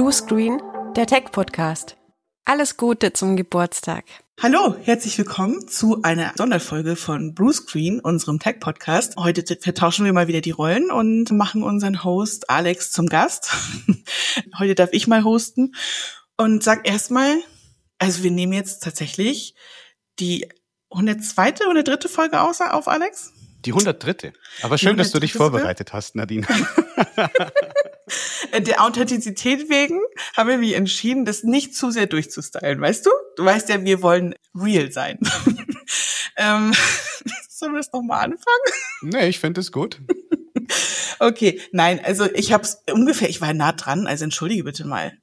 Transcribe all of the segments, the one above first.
Bluescreen, der Tech-Podcast. Alles Gute zum Geburtstag. Hallo, herzlich willkommen zu einer Sonderfolge von Bluescreen, unserem Tech-Podcast. Heute vertauschen wir mal wieder die Rollen und machen unseren Host Alex zum Gast. Heute darf ich mal hosten und sag erstmal, also wir nehmen jetzt tatsächlich die 102., 103. Folge auf, Alex? Die 103. Aber schön, dass du dich vorbereitet hast, Nadine. Der Authentizität wegen haben wir mich entschieden, das nicht zu sehr durchzustylen, weißt du? Du weißt ja, wir wollen real sein. Sollen wir das nochmal anfangen? Nee, ich finde es gut. Okay, nein, also ich war nah dran, also entschuldige bitte mal.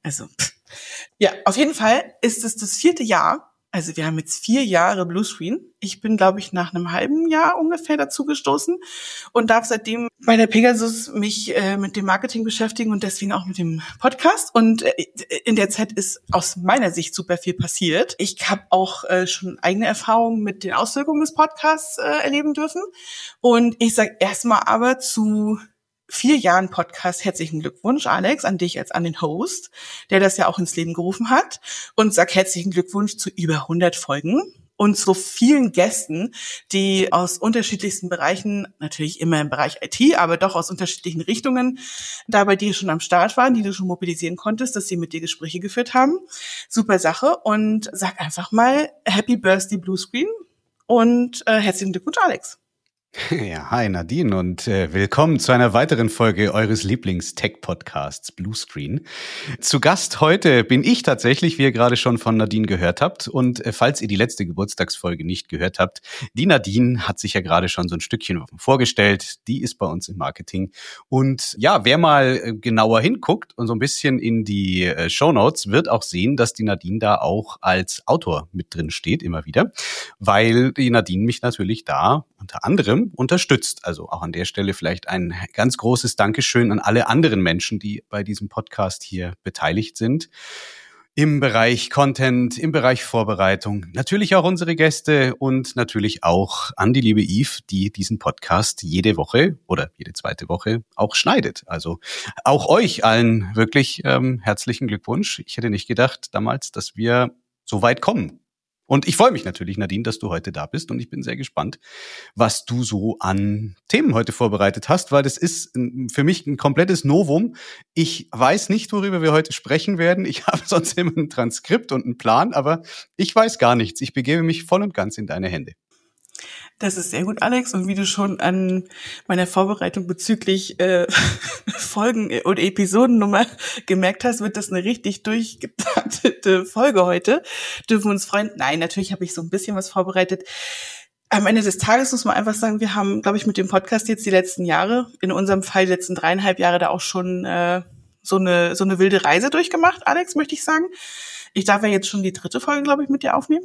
Ja, auf jeden Fall ist es das 4. Jahr. Also wir haben jetzt 4 Jahre Bluescreen. Ich bin, glaube ich, nach einem halben Jahr ungefähr dazu gestoßen und darf seitdem bei der Pegasus mich mit dem Marketing beschäftigen und deswegen auch mit dem Podcast. Und in der Zeit ist aus meiner Sicht super viel passiert. Ich habe auch schon eigene Erfahrungen mit den Auswirkungen des Podcasts erleben dürfen. Und ich sage erstmal aber zu 4 Jahren Podcast herzlichen Glückwunsch, Alex, an dich als an den Host, der das ja auch ins Leben gerufen hat, und sag herzlichen Glückwunsch zu über 100 Folgen und zu vielen Gästen, die aus unterschiedlichsten Bereichen, natürlich immer im Bereich IT, aber doch aus unterschiedlichen Richtungen da bei dir schon am Start waren, die du schon mobilisieren konntest, dass sie mit dir Gespräche geführt haben. Super Sache, und sag einfach mal Happy Birthday Bluescreen und herzlichen Glückwunsch, Alex. Ja, hi Nadine und willkommen zu einer weiteren Folge eures Lieblings-Tech-Podcasts Bluescreen. Zu Gast heute bin ich tatsächlich, wie ihr gerade schon von Nadine gehört habt. Und falls ihr die letzte Geburtstagsfolge nicht gehört habt, die Nadine hat sich ja gerade schon so ein Stückchen vorgestellt. Die ist bei uns im Marketing. Und ja, wer mal genauer hinguckt und so ein bisschen in die Shownotes, wird auch sehen, dass die Nadine da auch als Autor mit drin steht, immer wieder. Weil die Nadine mich natürlich da unter anderem unterstützt. Also auch an der Stelle vielleicht ein ganz großes Dankeschön an alle anderen Menschen, die bei diesem Podcast hier beteiligt sind. Im Bereich Content, im Bereich Vorbereitung, natürlich auch unsere Gäste und natürlich auch an die liebe Yves, die diesen Podcast jede Woche oder jede zweite Woche auch schneidet. Also auch euch allen wirklich herzlichen Glückwunsch. Ich hätte nicht gedacht damals, dass wir so weit kommen. Und ich freue mich natürlich, Nadine, dass du heute da bist, und ich bin sehr gespannt, was du so an Themen heute vorbereitet hast, weil das ist für mich ein komplettes Novum. Ich weiß nicht, worüber wir heute sprechen werden. Ich habe sonst immer ein Transkript und einen Plan, aber ich weiß gar nichts. Ich begebe mich voll und ganz in deine Hände. Das ist sehr gut, Alex. Und wie du schon an meiner Vorbereitung bezüglich Folgen- oder Episodennummer gemerkt hast, wird das eine richtig durchgeplantete Folge heute. Dürfen wir uns freuen? Nein, natürlich habe ich so ein bisschen was vorbereitet. Am Ende des Tages muss man einfach sagen, wir haben, glaube ich, mit dem Podcast jetzt die letzten Jahre, in unserem Fall die letzten 3,5 Jahre, da auch schon so eine wilde Reise durchgemacht, Alex, möchte ich sagen. Ich darf ja jetzt schon die 3. Folge, glaube ich, mit dir aufnehmen.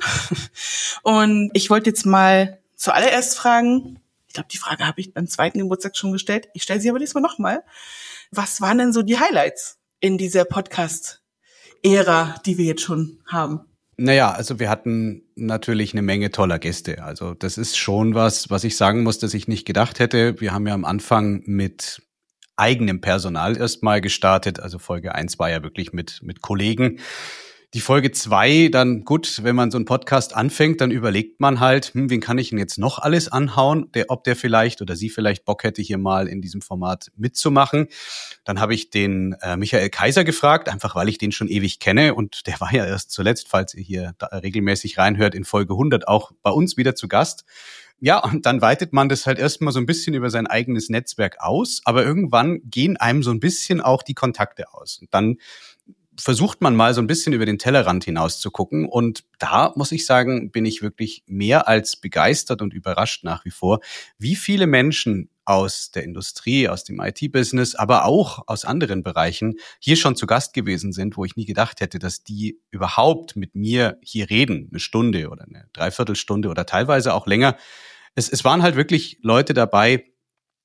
Und ich wollte jetzt mal zuallererst fragen, ich glaube, die Frage habe ich beim 2. Geburtstag schon gestellt, ich stelle sie aber diesmal nochmal. Was waren denn so die Highlights in dieser Podcast-Ära, die wir jetzt schon haben? Naja, also wir hatten natürlich eine Menge toller Gäste. Also das ist schon was ich sagen muss, dass ich nicht gedacht hätte. Wir haben ja am Anfang mit eigenem Personal erstmal gestartet. Also Folge 1 war ja wirklich mit Kollegen. Die Folge 2, dann gut, wenn man so einen Podcast anfängt, dann überlegt man halt, wen kann ich denn jetzt noch alles anhauen, ob der vielleicht oder sie vielleicht Bock hätte, hier mal in diesem Format mitzumachen. Dann habe ich den Michael Kaiser gefragt, einfach weil ich den schon ewig kenne, und der war ja erst zuletzt, falls ihr hier regelmäßig reinhört, in Folge 100 auch bei uns wieder zu Gast. Ja, und dann weitet man das halt erstmal so ein bisschen über sein eigenes Netzwerk aus, aber irgendwann gehen einem so ein bisschen auch die Kontakte aus. Und dann versucht man mal so ein bisschen über den Tellerrand hinaus zu gucken. Und da, muss ich sagen, bin ich wirklich mehr als begeistert und überrascht nach wie vor, wie viele Menschen aus der Industrie, aus dem IT-Business, aber auch aus anderen Bereichen hier schon zu Gast gewesen sind, wo ich nie gedacht hätte, dass die überhaupt mit mir hier reden, 1 Stunde oder eine Dreiviertelstunde oder teilweise auch länger. Es waren halt wirklich Leute dabei,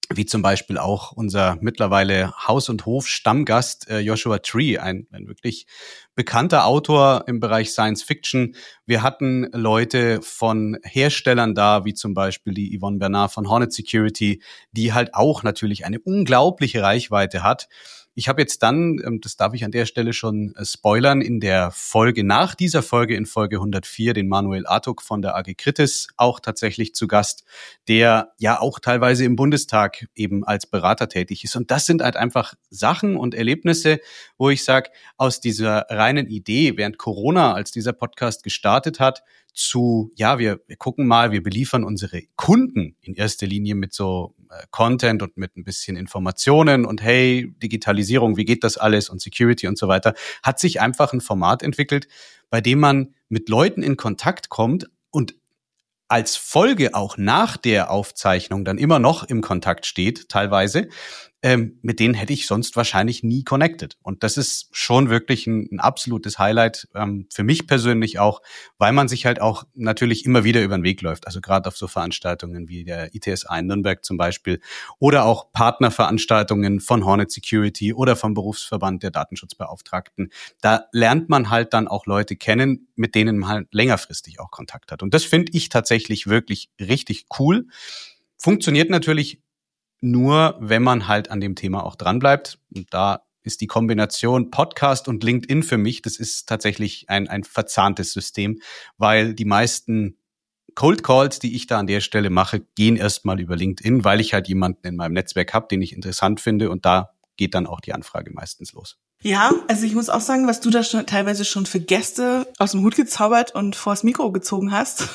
wie zum Beispiel auch unser mittlerweile Haus- und Hof-Stammgast Joshua Tree, ein wirklich bekannter Autor im Bereich Science Fiction. Wir hatten Leute von Herstellern da, wie zum Beispiel die Yvonne Bernard von Hornet Security, die halt auch natürlich eine unglaubliche Reichweite hat. Ich habe jetzt dann, das darf ich an der Stelle schon spoilern, in der Folge nach dieser Folge, in Folge 104, den Manuel Artuk von der AG Kritis auch tatsächlich zu Gast, der ja auch teilweise im Bundestag eben als Berater tätig ist. Und das sind halt einfach Sachen und Erlebnisse, wo ich sage, aus dieser reinen Idee während Corona, als dieser Podcast gestartet hat, zu, ja, wir gucken mal, wir beliefern unsere Kunden in erster Linie mit so Content und mit ein bisschen Informationen und hey, Digitalisierung, wie geht das alles und Security und so weiter, hat sich einfach ein Format entwickelt, bei dem man mit Leuten in Kontakt kommt und als Folge auch nach der Aufzeichnung dann immer noch im Kontakt steht, teilweise, mit denen hätte ich sonst wahrscheinlich nie connected. Und das ist schon wirklich ein absolutes Highlight für mich persönlich auch, weil man sich halt auch natürlich immer wieder über den Weg läuft. Also gerade auf so Veranstaltungen wie der ITSA in Nürnberg zum Beispiel oder auch Partnerveranstaltungen von Hornet Security oder vom Berufsverband der Datenschutzbeauftragten. Da lernt man halt dann auch Leute kennen, mit denen man halt längerfristig auch Kontakt hat. Und das finde ich tatsächlich wirklich richtig cool. Funktioniert natürlich nur, wenn man halt an dem Thema auch dranbleibt. Und da ist die Kombination Podcast und LinkedIn für mich, das ist tatsächlich ein verzahntes System, weil die meisten Cold Calls, die ich da an der Stelle mache, gehen erstmal über LinkedIn, weil ich halt jemanden in meinem Netzwerk habe, den ich interessant finde und da geht dann auch die Anfrage meistens los. Ja, also ich muss auch sagen, was du da teilweise schon für Gäste aus dem Hut gezaubert und vors Mikro gezogen hast,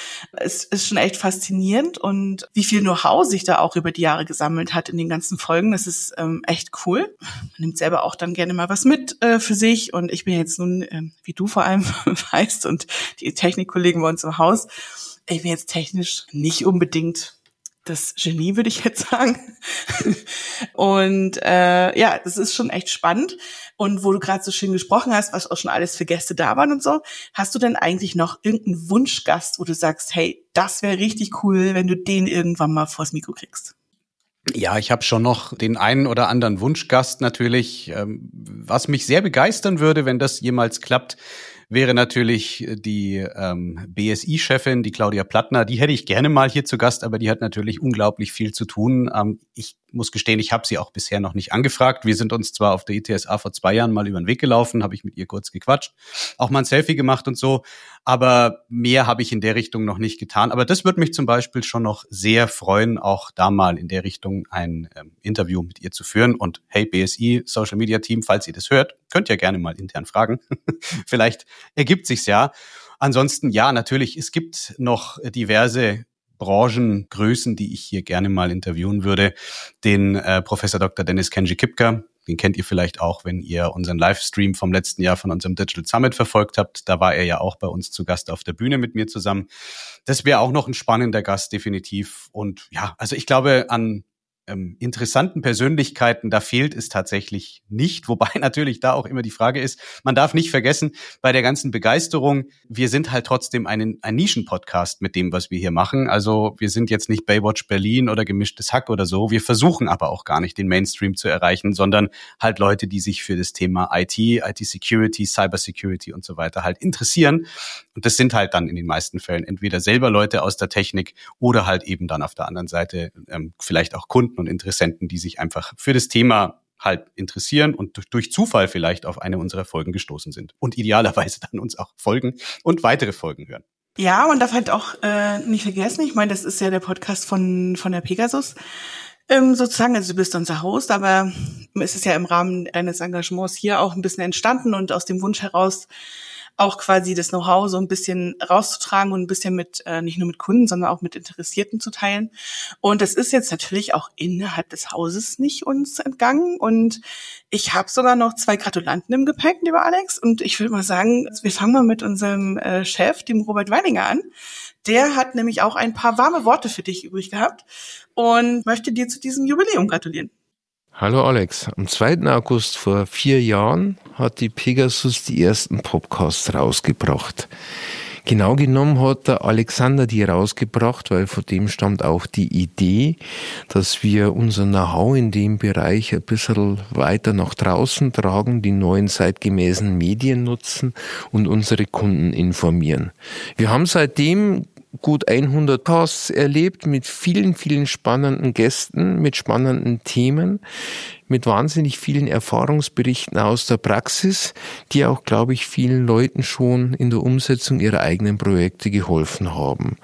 ist schon echt faszinierend und wie viel Know-how sich da auch über die Jahre gesammelt hat in den ganzen Folgen, das ist echt cool. Man nimmt selber auch dann gerne mal was mit für sich und ich bin jetzt nun, wie du vor allem weißt und die Technikkollegen bei uns im Haus, ich bin jetzt technisch nicht unbedingt das Genie, würde ich jetzt sagen. Und ja, das ist schon echt spannend. Und wo du gerade so schön gesprochen hast, was auch schon alles für Gäste da waren und so, hast du denn eigentlich noch irgendeinen Wunschgast, wo du sagst, hey, das wäre richtig cool, wenn du den irgendwann mal vors Mikro kriegst? Ja, ich habe schon noch den einen oder anderen Wunschgast natürlich. Was mich sehr begeistern würde, wenn das jemals klappt, wäre natürlich die BSI-Chefin, die Claudia Plattner. Die hätte ich gerne mal hier zu Gast, aber die hat natürlich unglaublich viel zu tun. Ich muss gestehen, ich habe sie auch bisher noch nicht angefragt. Wir sind uns zwar auf der ITSA vor 2 Jahren mal über den Weg gelaufen, habe ich mit ihr kurz gequatscht, auch mal ein Selfie gemacht und so, aber mehr habe ich in der Richtung noch nicht getan. Aber das würde mich zum Beispiel schon noch sehr freuen, auch da mal in der Richtung ein Interview mit ihr zu führen. Und hey, BSI, Social Media Team, falls ihr das hört, könnt ihr gerne mal intern fragen. Vielleicht ergibt sich's ja. Ansonsten, ja, natürlich, es gibt noch diverse Branchengrößen, die ich hier gerne mal interviewen würde. Den Professor Dr. Dennis Kenji-Kipka, den kennt ihr vielleicht auch, wenn ihr unseren Livestream vom letzten Jahr von unserem Digital Summit verfolgt habt. Da war er ja auch bei uns zu Gast auf der Bühne mit mir zusammen. Das wäre auch noch ein spannender Gast, definitiv. Und ja, also ich glaube, an interessanten Persönlichkeiten, da fehlt es tatsächlich nicht. Wobei natürlich da auch immer die Frage ist, man darf nicht vergessen, bei der ganzen Begeisterung, wir sind halt trotzdem ein Nischen-Podcast mit dem, was wir hier machen. Also wir sind jetzt nicht Baywatch Berlin oder Gemischtes Hack oder so. Wir versuchen aber auch gar nicht, den Mainstream zu erreichen, sondern halt Leute, die sich für das Thema IT, IT-Security, Cyber-Security und so weiter halt interessieren. Und das sind halt dann in den meisten Fällen entweder selber Leute aus der Technik oder halt eben dann auf der anderen Seite vielleicht auch Kunden und Interessenten, die sich einfach für das Thema halt interessieren und durch Zufall vielleicht auf eine unserer Folgen gestoßen sind und idealerweise dann uns auch folgen und weitere Folgen hören. Ja, man darf halt auch nicht vergessen, ich meine, das ist ja der Podcast von der Pegasus sozusagen, also du bist unser Host, aber es ist ja im Rahmen deines Engagements hier auch ein bisschen entstanden und aus dem Wunsch heraus auch quasi das Know-how so ein bisschen rauszutragen und ein bisschen mit, nicht nur mit Kunden, sondern auch mit Interessierten zu teilen. Und das ist jetzt natürlich auch innerhalb des Hauses nicht uns entgangen. Und ich habe sogar noch 2 Gratulanten im Gepäck, lieber Alex. Und ich würde mal sagen, wir fangen mal mit unserem Chef, dem Robert Weininger, an. Der hat nämlich auch ein paar warme Worte für dich übrig gehabt und möchte dir zu diesem Jubiläum gratulieren. Hallo Alex, am 2. August vor 4 Jahren hat die Pegasus die ersten Podcasts rausgebracht. Genau genommen hat der Alexander die rausgebracht, weil von dem stammt auch die Idee, dass wir unser Know-how in dem Bereich ein bisschen weiter nach draußen tragen, die neuen zeitgemäßen Medien nutzen und unsere Kunden informieren. Wir haben seitdem gut 100 Casts erlebt mit vielen, vielen spannenden Gästen, mit spannenden Themen, mit wahnsinnig vielen Erfahrungsberichten aus der Praxis, die auch, glaube ich, vielen Leuten schon in der Umsetzung ihrer eigenen Projekte geholfen haben.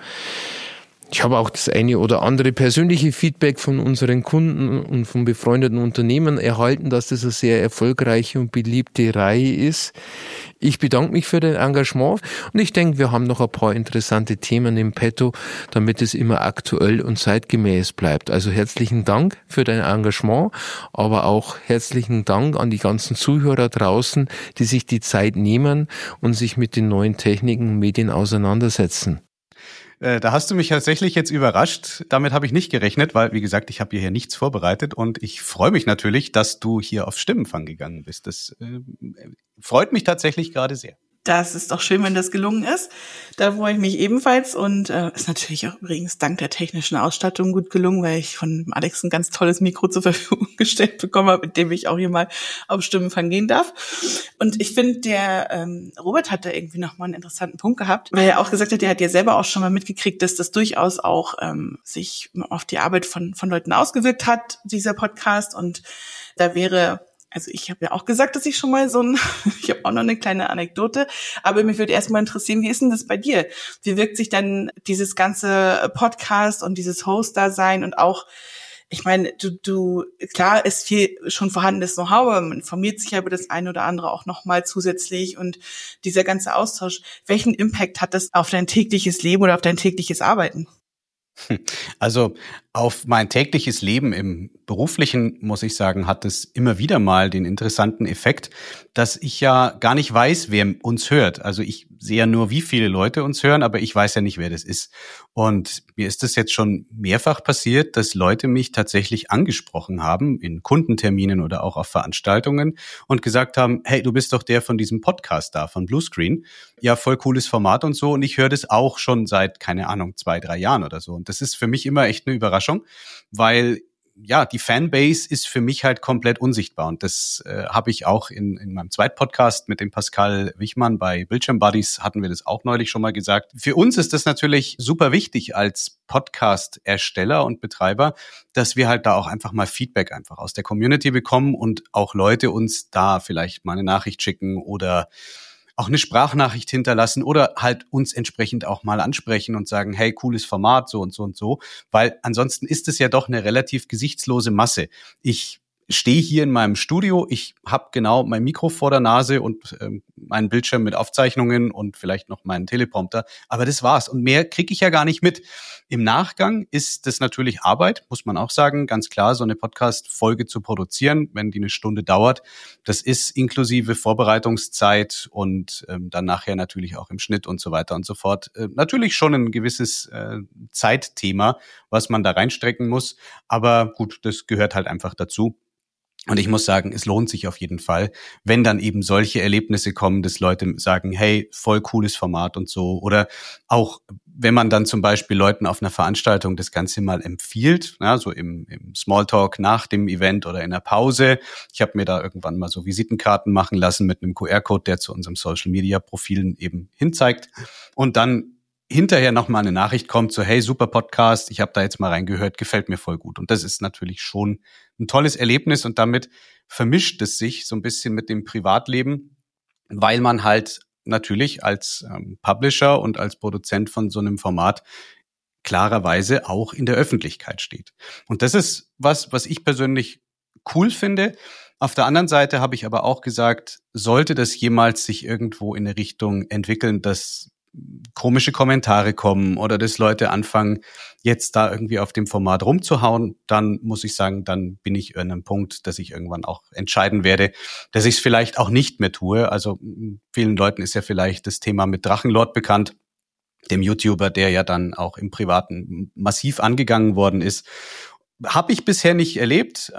Ich habe auch das eine oder andere persönliche Feedback von unseren Kunden und von befreundeten Unternehmen erhalten, dass das eine sehr erfolgreiche und beliebte Reihe ist. Ich bedanke mich für dein Engagement und ich denke, wir haben noch ein paar interessante Themen im Petto, damit es immer aktuell und zeitgemäß bleibt. Also herzlichen Dank für dein Engagement, aber auch herzlichen Dank an die ganzen Zuhörer draußen, die sich die Zeit nehmen und sich mit den neuen Techniken und Medien auseinandersetzen. Da hast du mich tatsächlich jetzt überrascht. Damit habe ich nicht gerechnet, weil, wie gesagt, ich habe hier nichts vorbereitet und ich freue mich natürlich, dass du hier auf Stimmenfang gegangen bist. Das freut mich tatsächlich gerade sehr. Das ist doch schön, wenn das gelungen ist. Da freue ich mich ebenfalls und ist natürlich auch übrigens dank der technischen Ausstattung gut gelungen, weil ich von Alex ein ganz tolles Mikro zur Verfügung gestellt bekommen habe, mit dem ich auch hier mal auf Stimmenfang gehen darf. Und ich finde, der Robert hat da irgendwie nochmal einen interessanten Punkt gehabt, weil er auch gesagt hat, er hat ja selber auch schon mal mitgekriegt, dass das durchaus auch sich auf die Arbeit von Leuten ausgewirkt hat, dieser Podcast. Und da wäre... Also ich habe ja auch gesagt, dass ich schon mal ich habe auch noch eine kleine Anekdote, aber mich würde erstmal interessieren, wie ist denn das bei dir? Wie wirkt sich dann dieses ganze Podcast und dieses Host-Dasein und auch, ich meine, klar ist viel schon vorhandenes Know-how, aber man informiert sich ja über das eine oder andere auch nochmal zusätzlich und dieser ganze Austausch, welchen Impact hat das auf dein tägliches Leben oder auf dein tägliches Arbeiten? Also auf mein tägliches Leben im Beruflichen, muss ich sagen, hat es immer wieder mal den interessanten Effekt, dass ich ja gar nicht weiß, wer uns hört. Also ich sehe ja nur, wie viele Leute uns hören, aber ich weiß ja nicht, wer das ist. Und mir ist das jetzt schon mehrfach passiert, dass Leute mich tatsächlich angesprochen haben in Kundenterminen oder auch auf Veranstaltungen und gesagt haben, hey, du bist doch der von diesem Podcast da, von Bluescreen. Ja, voll cooles Format und so. Und ich höre das auch schon seit, keine Ahnung, 2-3 Jahren oder so. Und das ist für mich immer echt eine Überraschung, weil ja, die Fanbase ist für mich halt komplett unsichtbar. Und das habe ich auch in meinem zweiten Podcast mit dem Pascal Wichmann bei Bildschirm Buddies, hatten wir das auch neulich schon mal gesagt. Für uns ist das natürlich super wichtig als Podcast-Ersteller und Betreiber, dass wir halt da auch einfach mal Feedback einfach aus der Community bekommen und auch Leute uns da vielleicht mal eine Nachricht schicken oder auch eine Sprachnachricht hinterlassen oder halt uns entsprechend auch mal ansprechen und sagen, hey, cooles Format, so und so und so, weil ansonsten ist es ja doch eine relativ gesichtslose Masse. Ich stehe hier in meinem Studio, ich habe genau mein Mikro vor der Nase und meinen Bildschirm mit Aufzeichnungen und vielleicht noch meinen Teleprompter, aber das war's und mehr kriege ich ja gar nicht mit. Im Nachgang ist das natürlich Arbeit, muss man auch sagen, ganz klar, so eine Podcast-Folge zu produzieren, wenn die eine Stunde dauert, das ist inklusive Vorbereitungszeit und dann nachher natürlich auch im Schnitt und so weiter und so fort. Natürlich schon ein gewisses Zeitthema, was man da reinstrecken muss, aber gut, das gehört halt einfach dazu. Und ich muss sagen, es lohnt sich auf jeden Fall, wenn dann eben solche Erlebnisse kommen, dass Leute sagen, hey, voll cooles Format und so. Oder auch, wenn man dann zum Beispiel Leuten auf einer Veranstaltung das Ganze mal empfiehlt, ja, so im Smalltalk nach dem Event oder in der Pause. Ich habe mir da irgendwann mal so Visitenkarten machen lassen mit einem QR-Code, der zu unserem Social-Media-Profilen eben hinzeigt. Und dann hinterher nochmal eine Nachricht kommt, so hey, super Podcast, ich habe da jetzt mal reingehört, gefällt mir voll gut. Und das ist natürlich schon ein tolles Erlebnis und damit vermischt es sich so ein bisschen mit dem Privatleben, weil man halt natürlich als Publisher und als Produzent von so einem Format klarerweise auch in der Öffentlichkeit steht. Und das ist was ich persönlich cool finde. Auf der anderen Seite habe ich aber auch gesagt, sollte das jemals sich irgendwo in eine Richtung entwickeln, dass komische Kommentare kommen oder dass Leute anfangen, jetzt da irgendwie auf dem Format rumzuhauen, dann muss ich sagen, dann bin ich an einem Punkt, dass ich irgendwann auch entscheiden werde, dass ich es vielleicht auch nicht mehr tue. Also vielen Leuten ist ja vielleicht das Thema mit Drachenlord bekannt, dem YouTuber, der ja dann auch im Privaten massiv angegangen worden ist. Habe ich bisher nicht erlebt.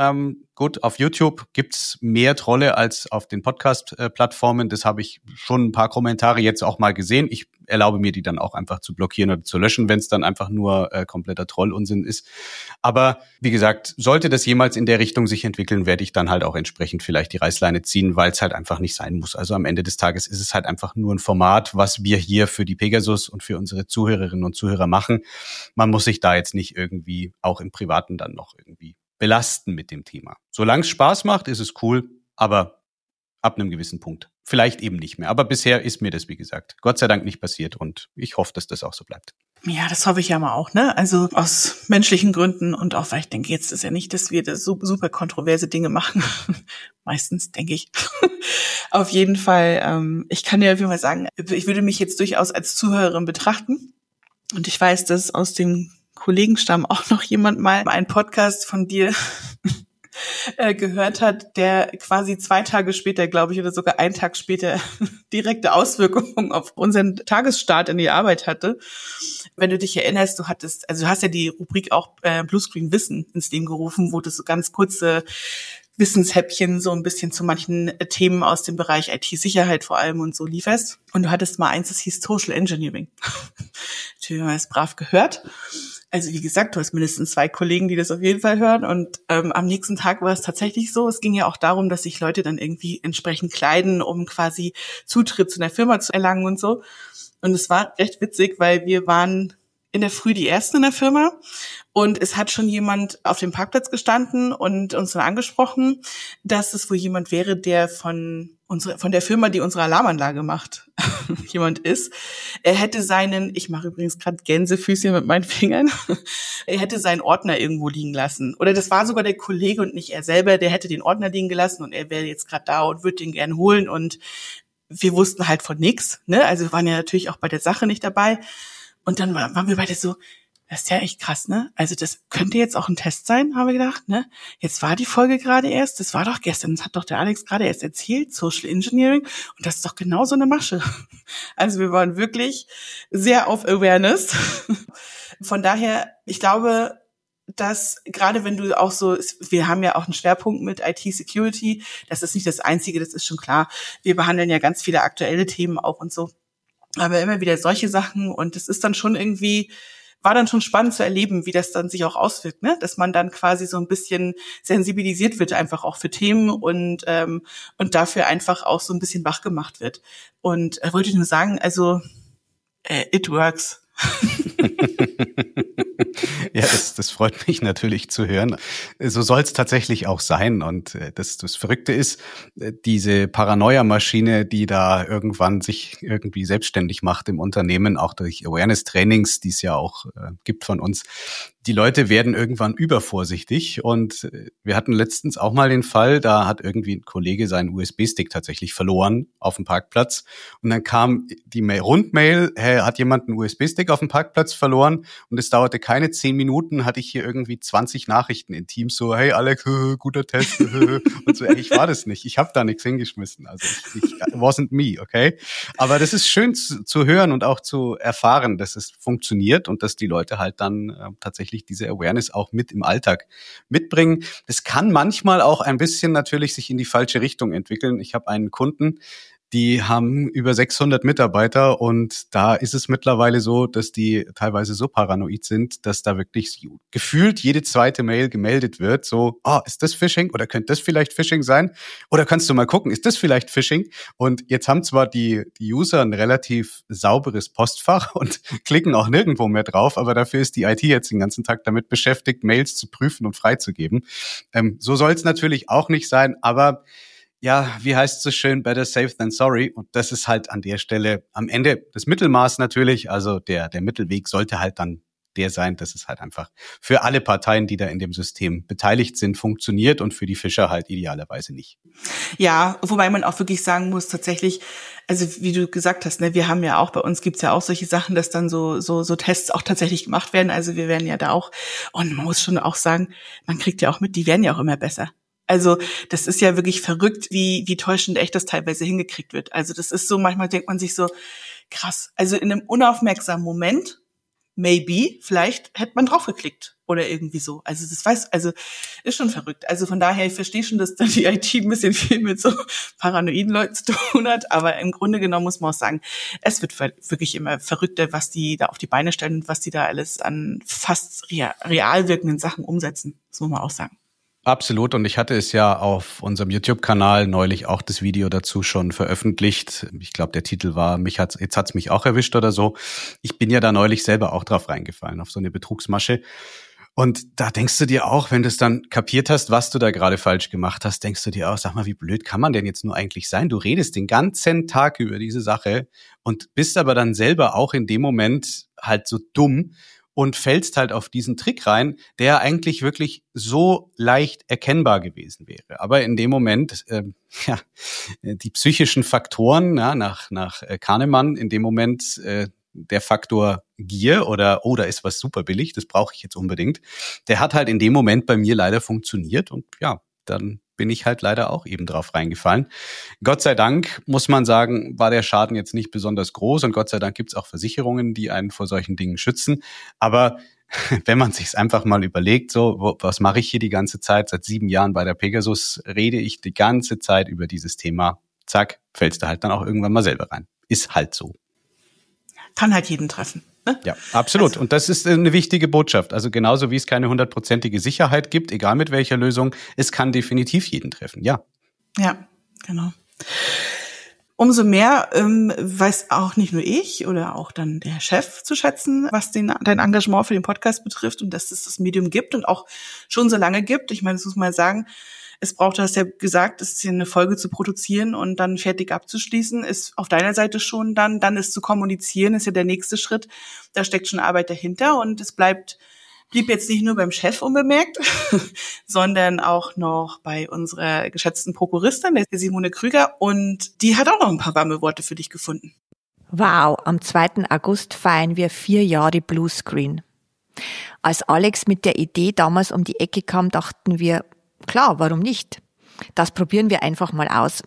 gut, auf YouTube gibt's mehr Trolle als auf den Podcast-Plattformen. Das habe ich schon ein paar Kommentare jetzt auch mal gesehen. Ich erlaube mir, die dann auch einfach zu blockieren oder zu löschen, wenn es dann einfach nur kompletter Trollunsinn ist. Aber wie gesagt, sollte das jemals in der Richtung sich entwickeln, werde ich dann halt auch entsprechend vielleicht die Reißleine ziehen, weil es halt einfach nicht sein muss. Also am Ende des Tages ist es halt einfach nur ein Format, was wir hier für die Pegasus und für unsere Zuhörerinnen und Zuhörer machen. Man muss sich da jetzt nicht irgendwie auch im Privaten dann noch irgendwie belasten mit dem Thema. Solange es Spaß macht, ist es cool, aber ab einem gewissen Punkt. Vielleicht eben nicht mehr. Aber bisher ist mir das, wie gesagt, Gott sei Dank nicht passiert und ich hoffe, dass das auch so bleibt. Ja, das hoffe ich ja mal auch, ne? Also aus menschlichen Gründen und auch, weil ich denke, jetzt ist ja nicht, dass wir das super kontroverse Dinge machen. Meistens, denke ich. Auf jeden Fall, ich kann dir auf jeden Fall sagen, ich würde mich jetzt durchaus als Zuhörerin betrachten. Und ich weiß, dass aus dem Kollegenstamm auch noch jemand mal einen Podcast von dir gehört hat, der quasi 2 Tage später, glaube ich, oder sogar einen Tag später direkte Auswirkungen auf unseren Tagesstart in die Arbeit hatte. Wenn du dich erinnerst, du hast ja die Rubrik auch Bluescreen Wissen ins Leben gerufen, wo du so ganz kurze Wissenshäppchen so ein bisschen zu manchen Themen aus dem Bereich IT-Sicherheit vor allem und so lieferst. Und du hattest mal eins, das hieß Social Engineering. Natürlich haben wir das brav gehört. Also wie gesagt, du hast mindestens 2 Kollegen, die das auf jeden Fall hören. Und am nächsten Tag war es tatsächlich so. Es ging ja auch darum, dass sich Leute dann irgendwie entsprechend kleiden, um quasi Zutritt zu einer Firma zu erlangen und so. Und es war recht witzig, weil wir waren in der Früh die Ersten in der Firma. Und es hat schon jemand auf dem Parkplatz gestanden und uns dann angesprochen, dass es wohl jemand wäre, der von der Firma, die unsere Alarmanlage macht, jemand ist. Er hätte ich mache übrigens gerade Gänsefüßchen mit meinen Fingern, er hätte seinen Ordner irgendwo liegen lassen. Oder das war sogar der Kollege und nicht er selber, der hätte den Ordner liegen gelassen und er wäre jetzt gerade da und würde den gern holen. Und wir wussten halt von nichts, ne? Also wir waren ja natürlich auch bei der Sache nicht dabei. Und dann waren wir beide so, das ist ja echt krass, ne? Also das könnte jetzt auch ein Test sein, haben wir gedacht, ne? Jetzt war die Folge gerade erst, das war doch gestern, das hat doch der Alex gerade erst erzählt, Social Engineering, und das ist doch genau so eine Masche. Also wir waren wirklich sehr auf Awareness. Von daher, ich glaube, dass gerade wenn du auch so, wir haben ja auch einen Schwerpunkt mit IT-Security, das ist nicht das Einzige, das ist schon klar. Wir behandeln ja ganz viele aktuelle Themen auch und so. Aber immer wieder solche Sachen und es ist dann schon war dann schon spannend zu erleben, wie das dann sich auch auswirkt, ne? Dass man dann quasi so ein bisschen sensibilisiert wird einfach auch für Themen und dafür einfach auch so ein bisschen wach gemacht wird. Und wollte ich nur sagen, also it works. Ja, das freut mich natürlich zu hören. So soll es tatsächlich auch sein. Und das Verrückte ist, diese Paranoia-Maschine, die da irgendwann sich irgendwie selbstständig macht im Unternehmen, auch durch Awareness-Trainings, die es ja auch gibt von uns. Die Leute werden irgendwann übervorsichtig und wir hatten letztens auch mal den Fall, da hat irgendwie ein Kollege seinen USB-Stick tatsächlich verloren auf dem Parkplatz und dann kam die Rundmail, hat jemand einen USB-Stick auf dem Parkplatz verloren und es dauerte keine 10 Minuten, hatte ich hier irgendwie 20 Nachrichten in Teams so, hey Alex, guter Test und so, ich war das nicht, ich habe da nichts hingeschmissen, also ich wasn't me, okay? Aber das ist schön zu hören und auch zu erfahren, dass es funktioniert und dass die Leute halt dann tatsächlich diese Awareness auch mit im Alltag mitbringen. Das kann manchmal auch ein bisschen natürlich sich in die falsche Richtung entwickeln. Ich habe einen Kunden, die haben über 600 Mitarbeiter und da ist es mittlerweile so, dass die teilweise so paranoid sind, dass da wirklich gefühlt jede zweite Mail gemeldet wird. So, ist das Phishing oder könnte das vielleicht Phishing sein? Oder kannst du mal gucken, ist das vielleicht Phishing? Und jetzt haben zwar die User ein relativ sauberes Postfach und klicken auch nirgendwo mehr drauf, aber dafür ist die IT jetzt den ganzen Tag damit beschäftigt, Mails zu prüfen und freizugeben. So soll es natürlich auch nicht sein, aber ja, wie heißt es so schön, better safe than sorry. Und das ist halt an der Stelle am Ende das Mittelmaß natürlich. Also der Mittelweg sollte halt dann der sein, dass es halt einfach für alle Parteien, die da in dem System beteiligt sind, funktioniert und für die Fischer halt idealerweise nicht. Ja, wobei man auch wirklich sagen muss, tatsächlich, also wie du gesagt hast, ne, wir haben ja auch, bei uns gibt's ja auch solche Sachen, dass dann so Tests auch tatsächlich gemacht werden. Also wir werden ja da auch, und man muss schon auch sagen, man kriegt ja auch mit, die werden ja auch immer besser. Also das ist ja wirklich verrückt, wie täuschend echt das teilweise hingekriegt wird. Also das ist so, manchmal denkt man sich so, krass. Also in einem unaufmerksamen Moment, maybe, vielleicht hätte man draufgeklickt. oder irgendwie so. Also ist schon verrückt. Also von daher, ich verstehe schon, dass da die IT ein bisschen viel mit so paranoiden Leuten zu tun hat, aber im Grunde genommen muss man auch sagen, es wird wirklich immer verrückter, was die da auf die Beine stellen und was die da alles an fast real wirkenden Sachen umsetzen. Das muss man auch sagen. Absolut. Und ich hatte es ja auf unserem YouTube-Kanal neulich auch das Video dazu schon veröffentlicht. Ich glaube, der Titel war Jetzt hat's mich auch erwischt oder so. Ich bin ja da neulich selber auch drauf reingefallen, auf so eine Betrugsmasche. Und da denkst du dir auch, wenn du es dann kapiert hast, was du da gerade falsch gemacht hast, denkst du dir auch, sag mal, wie blöd kann man denn jetzt nur eigentlich sein? Du redest den ganzen Tag über diese Sache und bist aber dann selber auch in dem Moment halt so dumm und fällst halt auf diesen Trick rein, der eigentlich wirklich so leicht erkennbar gewesen wäre. Aber in dem Moment, die psychischen Faktoren, ja, nach Kahnemann, in dem Moment der Faktor Gier oder, da ist was super billig, das brauche ich jetzt unbedingt, der hat halt in dem Moment bei mir leider funktioniert und ja, dann bin ich halt leider auch eben drauf reingefallen. Gott sei Dank, muss man sagen, war der Schaden jetzt nicht besonders groß und Gott sei Dank gibt's auch Versicherungen, die einen vor solchen Dingen schützen. Aber wenn man sich's einfach mal überlegt, so, was mache ich hier die ganze Zeit? Seit 7 Jahren bei der Pegasus rede ich die ganze Zeit über dieses Thema. Zack, fällst du halt dann auch irgendwann mal selber rein. Ist halt so. Kann halt jeden treffen. Ne? Ja, absolut. Und das ist eine wichtige Botschaft. Also genauso wie es keine 100%ige Sicherheit gibt, egal mit welcher Lösung, es kann definitiv jeden treffen, ja. Ja, genau. Umso mehr weiß auch nicht nur ich oder auch dann der Chef zu schätzen, was dein Engagement für den Podcast betrifft und dass es das Medium gibt und auch schon so lange gibt. Ich meine, das muss man sagen, es braucht, du hast ja gesagt, es ist hier eine Folge zu produzieren und dann fertig abzuschließen, ist auf deiner Seite schon dann ist zu kommunizieren, ist ja der nächste Schritt. Da steckt schon Arbeit dahinter und es blieb jetzt nicht nur beim Chef unbemerkt, sondern auch noch bei unserer geschätzten Prokuristin, der Simone Krüger, und die hat auch noch ein paar warme Worte für dich gefunden. Wow, am 2. August feiern wir 4 Jahre Bluescreen. Als Alex mit der Idee damals um die Ecke kam, dachten wir, klar, warum nicht? Das probieren wir einfach mal aus.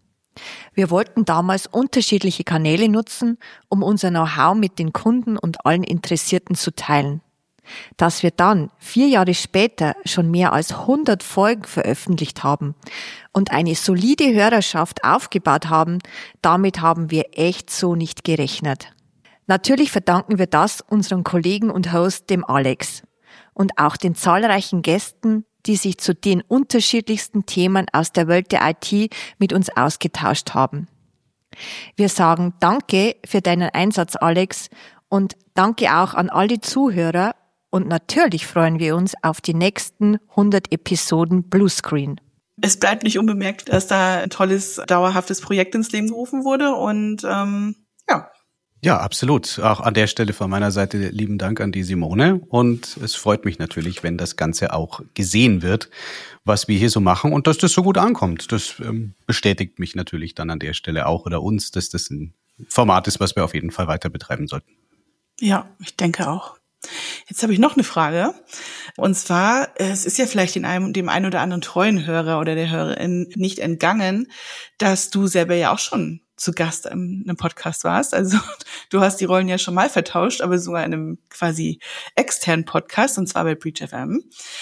Wir wollten damals unterschiedliche Kanäle nutzen, um unser Know-how mit den Kunden und allen Interessierten zu teilen. Dass wir dann 4 Jahre später schon mehr als 100 Folgen veröffentlicht haben und eine solide Hörerschaft aufgebaut haben, damit haben wir echt so nicht gerechnet. Natürlich verdanken wir das unserem Kollegen und Host, dem Alex, und auch den zahlreichen Gästen, die sich zu den unterschiedlichsten Themen aus der Welt der IT mit uns ausgetauscht haben. Wir sagen Danke für deinen Einsatz, Alex, und danke auch an alle Zuhörer und natürlich freuen wir uns auf die nächsten 100 Episoden Bluescreen. Es bleibt nicht unbemerkt, dass da ein tolles, dauerhaftes Projekt ins Leben gerufen wurde und ja. Ja, absolut. Auch an der Stelle von meiner Seite lieben Dank an die Simone. Und es freut mich natürlich, wenn das Ganze auch gesehen wird, was wir hier so machen und dass das so gut ankommt. Das bestätigt mich natürlich dann an der Stelle auch oder uns, dass das ein Format ist, was wir auf jeden Fall weiter betreiben sollten. Ja, ich denke auch. Jetzt habe ich noch eine Frage. Und zwar, es ist ja vielleicht dem einen oder anderen treuen Hörer oder der Hörerin nicht entgangen, dass du selber ja auch schon zu Gast in einem Podcast warst. Also du hast die Rollen ja schon mal vertauscht, aber sogar in einem quasi externen Podcast, und zwar bei Breach FM.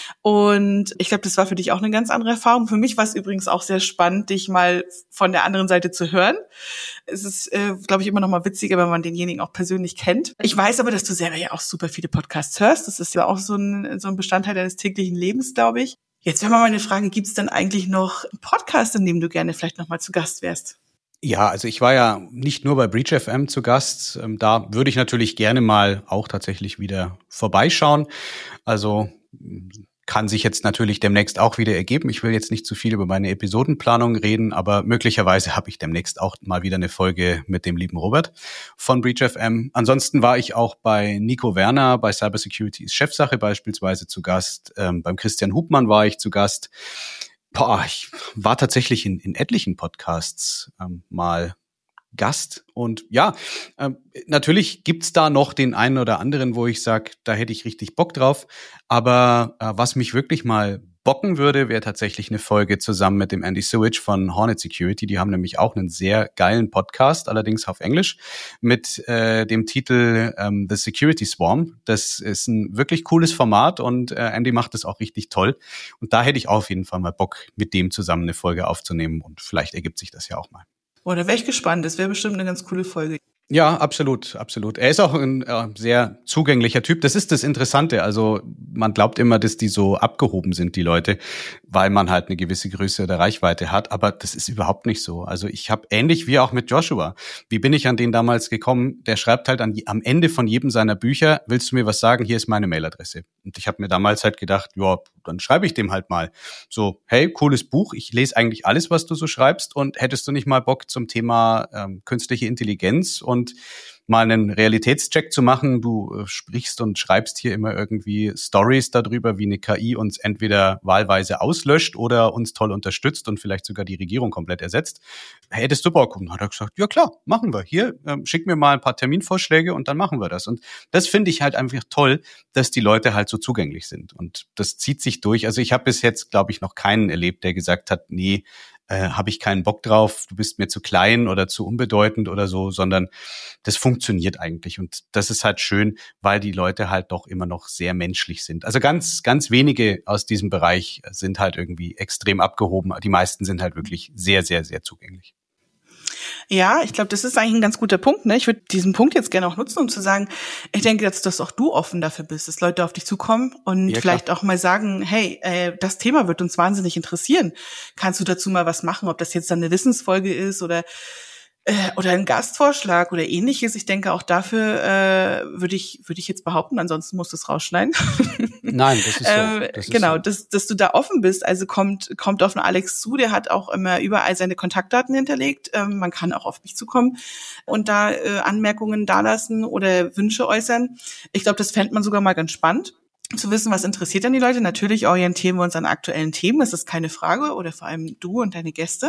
Und ich glaube, das war für dich auch eine ganz andere Erfahrung. Für mich war es übrigens auch sehr spannend, dich mal von der anderen Seite zu hören. Es ist, glaube ich, immer noch mal witziger, wenn man denjenigen auch persönlich kennt. Ich weiß aber, dass du selber ja auch super viele Podcasts hörst. Das ist ja auch so ein Bestandteil deines täglichen Lebens, glaube ich. Jetzt wäre mal meine Frage, gibt es denn eigentlich noch einen Podcast, in dem du gerne vielleicht noch mal zu Gast wärst? Ja, also ich war ja nicht nur bei Breach FM zu Gast. Da würde ich natürlich gerne mal auch tatsächlich wieder vorbeischauen. Also kann sich jetzt natürlich demnächst auch wieder ergeben. Ich will jetzt nicht zu viel über meine Episodenplanung reden, aber möglicherweise habe ich demnächst auch mal wieder eine Folge mit dem lieben Robert von Breach FM. Ansonsten war ich auch bei Nico Werner, bei Cybersecurity ist Chefsache beispielsweise zu Gast. Beim Christian Hubmann war ich zu Gast. Ich war tatsächlich in etlichen Podcasts mal Gast. Und ja, natürlich gibt's da noch den einen oder anderen, wo ich sage, da hätte ich richtig Bock drauf. Aber was mich wirklich mal bocken würde, wäre tatsächlich eine Folge zusammen mit dem Andy Sewage von Hornet Security. Die haben nämlich auch einen sehr geilen Podcast, allerdings auf Englisch, mit dem Titel The Security Swarm. Das ist ein wirklich cooles Format und Andy macht das auch richtig toll. Und da hätte ich auf jeden Fall mal Bock, mit dem zusammen eine Folge aufzunehmen und vielleicht ergibt sich das ja auch mal. Boah, da wäre ich gespannt. Das wäre bestimmt eine ganz coole Folge. Ja, absolut, absolut. Er ist auch ein sehr zugänglicher Typ. Das ist das Interessante. Also man glaubt immer, dass die so abgehoben sind, die Leute, weil man halt eine gewisse Größe der Reichweite hat. Aber das ist überhaupt nicht so. Also ich habe ähnlich wie auch mit Joshua. Wie bin ich an den damals gekommen? Der schreibt halt am Ende von jedem seiner Bücher, willst du mir was sagen? Hier ist meine Mailadresse. Und ich habe mir damals halt gedacht, ja, dann schreibe ich dem halt mal. So, hey, cooles Buch. Ich lese eigentlich alles, was du so schreibst. Und hättest du nicht mal Bock zum Thema künstliche Intelligenz und mal einen Realitätscheck zu machen. Du sprichst und schreibst hier immer irgendwie Stories darüber, wie eine KI uns entweder wahlweise auslöscht oder uns toll unterstützt und vielleicht sogar die Regierung komplett ersetzt. Hättest du Bock? Und dann hat er gesagt, ja klar, machen wir. Hier, schick mir mal ein paar Terminvorschläge und dann machen wir das. Und das finde ich halt einfach toll, dass die Leute halt so zugänglich sind. Und das zieht sich durch. Also ich habe bis jetzt, glaube ich, noch keinen erlebt, der gesagt hat, nee, habe ich keinen Bock drauf, du bist mir zu klein oder zu unbedeutend oder so, sondern das funktioniert eigentlich. Und das ist halt schön, weil die Leute halt doch immer noch sehr menschlich sind. Also ganz, ganz wenige aus diesem Bereich sind halt irgendwie extrem abgehoben. Die meisten sind halt wirklich sehr, sehr, sehr zugänglich. Ja, ich glaube, das ist eigentlich ein ganz guter Punkt. Ne? Ich würde diesen Punkt jetzt gerne auch nutzen, um zu sagen, ich denke, dass auch du offen dafür bist, dass Leute auf dich zukommen und ja, vielleicht auch mal sagen, hey, das Thema wird uns wahnsinnig interessieren. Kannst du dazu mal was machen, ob das jetzt dann eine Wissensfolge ist oder ein Gastvorschlag oder ähnliches. Ich denke, auch dafür würde ich jetzt behaupten, ansonsten musst du es rausschneiden. Nein, das ist so. Das genau, ist so. dass du da offen bist. Also kommt auf den Alex zu, der hat auch immer überall seine Kontaktdaten hinterlegt. Man kann auch auf mich zukommen und da Anmerkungen dalassen oder Wünsche äußern. Ich glaube, das fände man sogar mal ganz spannend, zu wissen, was interessiert denn die Leute. Natürlich orientieren wir uns an aktuellen Themen, das ist keine Frage, oder vor allem du und deine Gäste.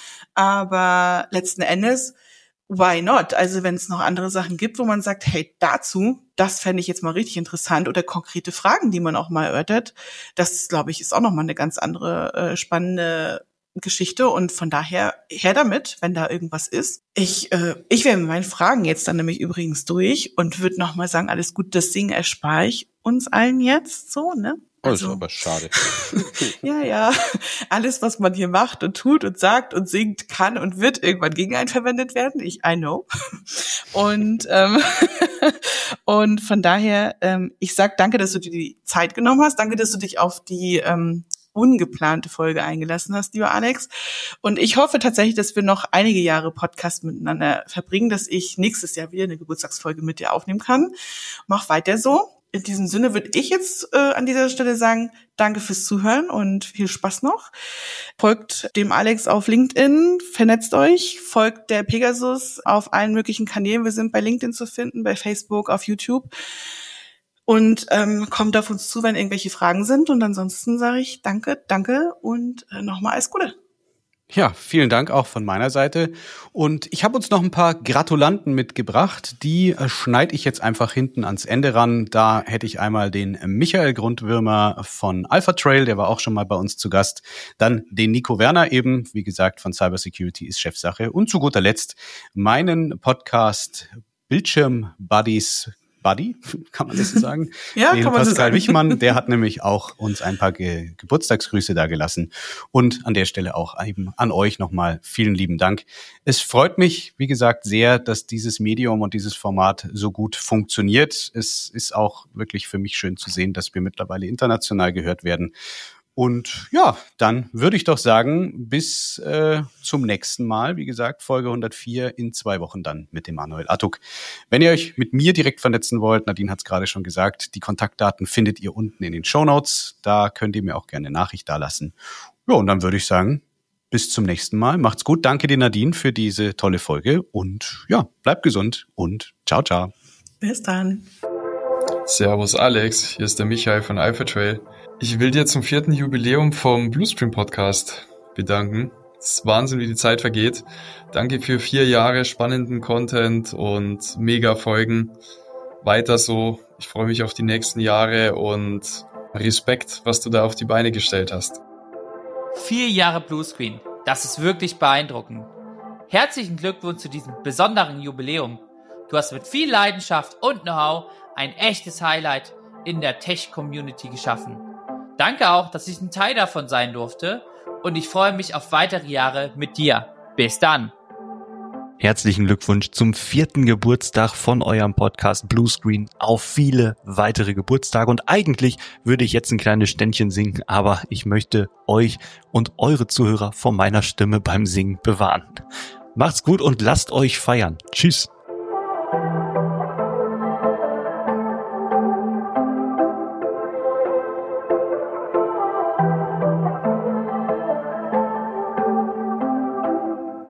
Aber letzten Endes, why not? Also wenn es noch andere Sachen gibt, wo man sagt, hey, das fände ich jetzt mal richtig interessant, oder konkrete Fragen, die man auch mal erörtert, das, glaube ich, ist auch nochmal eine ganz andere spannende Geschichte. Und von daher, her damit, wenn da irgendwas ist. Ich wäre mit meinen Fragen jetzt dann nämlich übrigens durch und würde nochmal sagen, alles gut, das Ding erspare ich uns allen jetzt so, ne? Also, ist aber schade. Ja. Alles, was man hier macht und tut und sagt und singt, kann und wird irgendwann gegen einen verwendet werden. I know. Und und von daher, ich sag danke, dass du dir die Zeit genommen hast. Danke, dass du dich auf die ungeplante Folge eingelassen hast, lieber Alex. Und ich hoffe tatsächlich, dass wir noch einige Jahre Podcast miteinander verbringen, dass ich nächstes Jahr wieder eine Geburtstagsfolge mit dir aufnehmen kann. Mach weiter so. In diesem Sinne würde ich jetzt an dieser Stelle sagen, danke fürs Zuhören und viel Spaß noch. Folgt dem Alex auf LinkedIn, vernetzt euch, folgt der Pegasus auf allen möglichen Kanälen. Wir sind bei LinkedIn zu finden, bei Facebook, auf YouTube. Und kommt auf uns zu, wenn irgendwelche Fragen sind. Und ansonsten sage ich danke und nochmal alles Gute. Ja, vielen Dank auch von meiner Seite. Und ich habe uns noch ein paar Gratulanten mitgebracht. Die schneide ich jetzt einfach hinten ans Ende ran. Da hätte ich einmal den Michael Grundwürmer von Alpha Trail, der war auch schon mal bei uns zu Gast. Dann den Nico Werner eben, wie gesagt, von Cybersecurity ist Chefsache. Und zu guter Letzt meinen Podcast Bildschirm Buddies. Buddy, kann man das so sagen? Ja, den kann man so Pascal sagen. Wichmann, der hat nämlich auch uns ein paar Geburtstagsgrüße da gelassen. Und an der Stelle auch eben an euch nochmal vielen lieben Dank. Es freut mich, wie gesagt, sehr, dass dieses Medium und dieses Format so gut funktioniert. Es ist auch wirklich für mich schön zu sehen, dass wir mittlerweile international gehört werden. Und ja, dann würde ich doch sagen, bis zum nächsten Mal. Wie gesagt, Folge 104 in 2 Wochen dann mit dem Manuel Attuk. Wenn ihr euch mit mir direkt vernetzen wollt, Nadine hat es gerade schon gesagt, die Kontaktdaten findet ihr unten in den Shownotes. Da könnt ihr mir auch gerne eine Nachricht dalassen. Ja, und dann würde ich sagen, bis zum nächsten Mal. Macht's gut. Danke dir, Nadine, für diese tolle Folge. Und ja, bleibt gesund und ciao, ciao. Bis dann. Servus Alex, hier ist der Michael von Alpha Trail. Ich will dir zum 4. Jubiläum vom Bluestream Podcast bedanken. Es ist Wahnsinn, wie die Zeit vergeht. Danke für 4 Jahre spannenden Content und mega Folgen. Weiter so. Ich freue mich auf die nächsten Jahre und Respekt, was du da auf die Beine gestellt hast. 4 Jahre Bluescreen, das ist wirklich beeindruckend. Herzlichen Glückwunsch zu diesem besonderen Jubiläum. Du hast mit viel Leidenschaft und Know-how ein echtes Highlight in der Tech-Community geschaffen. Danke auch, dass ich ein Teil davon sein durfte und ich freue mich auf weitere Jahre mit dir. Bis dann! Herzlichen Glückwunsch zum 4. Geburtstag von eurem Podcast Bluescreen auf viele weitere Geburtstage. Und eigentlich würde ich jetzt ein kleines Ständchen singen, aber ich möchte euch und eure Zuhörer vor meiner Stimme beim Singen bewahren. Macht's gut und lasst euch feiern. Tschüss!